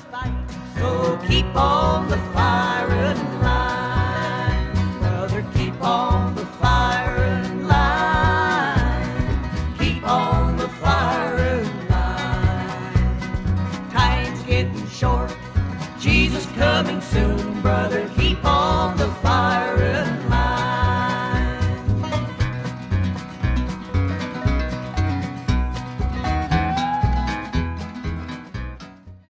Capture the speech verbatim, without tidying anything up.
fight. So keep on the firing line, brother, keep on the firing line. Keep on the firing line. Time's getting short, Jesus coming soon, brother, keep